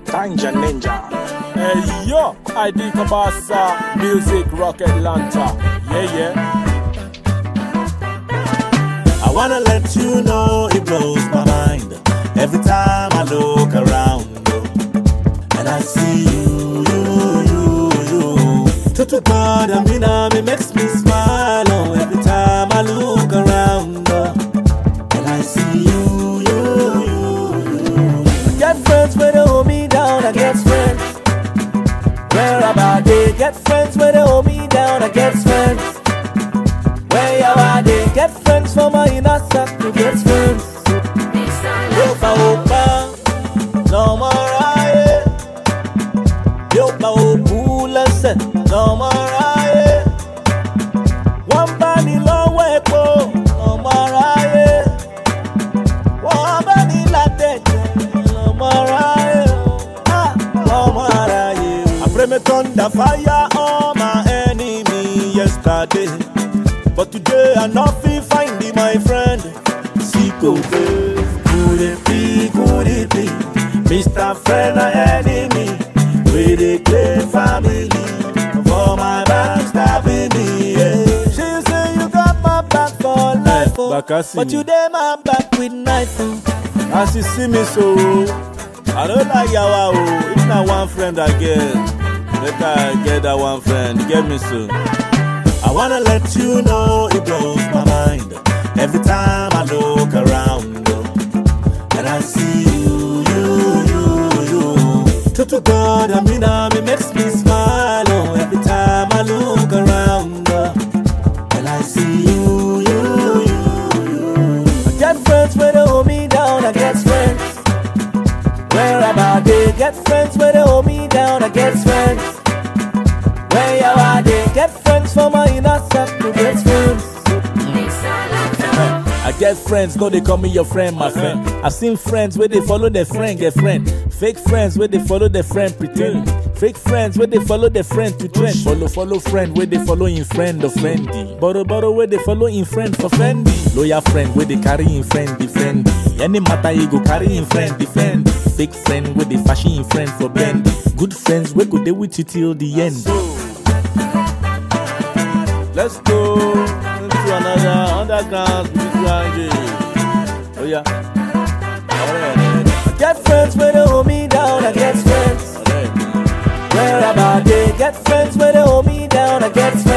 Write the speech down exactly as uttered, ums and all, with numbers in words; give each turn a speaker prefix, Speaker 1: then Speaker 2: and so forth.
Speaker 1: Ganja Ninja.
Speaker 2: Hey yo, I D Kabasa, music rock Atlanta. Yeah, yeah.
Speaker 3: I wanna let you know it blows my mind every time I look around, and I see you, you, you, you. To to God, I mean, I mean, makes me smile. Oh, every time I look around, and I see you, you, you, you. I get friends where they hold me down. I get friends where about they get friends where they hold me down. I get friends where you are. They get friends for my inner circle. Get friends. Opa opa, no more I. Opa opa, listen, no more I. One body long way po, no more I. One body latte, no more I. Ah, no more I. I pray me thunder fire on my enemy yesterday, but today I not feel finding my friend. Siko could it be, could it be, Mister Friend or enemy? We the claim family for my backstabbing me. Yeah. She say you got my back for life, oh,
Speaker 2: Bakasi.
Speaker 3: but you dey my back with knife. Oh.
Speaker 2: As you see me so, I don't like yawa oh. It's not one friend I get. Better I get that one friend. You get me so.
Speaker 3: I wanna let you know it blows my mind every time I look around, and I see you, you, you, you. To to God, I mean, I mean, makes me smile. Oh, every time I look around, and I see you, you, you, you. I get friends where they hold me down. I get friends where about they get friends where they hold me down. I get friends where you are. They get friends for my inner circle. Get friends.
Speaker 2: I get friends, no they call me your friend, my friend. I've seen friends where they follow their friend, get friend. Fake friends where they follow their friend, pretend. Fake friends where they follow their friend to trend. Follow, follow friend where they follow in friend of friendy. Borrow, borrow where they follow in friend for friendy. Loyal friend where they carry in friend, defend. Any matter you go carry in friend, defend. Fake friend where they fashion in friend for bend. Good friends where go they with you till the end.
Speaker 3: Let's go into another underground spiritual game. Oh yeah. I get friends where they hold me down. I get friends where about they get friends where they hold me down. I get friends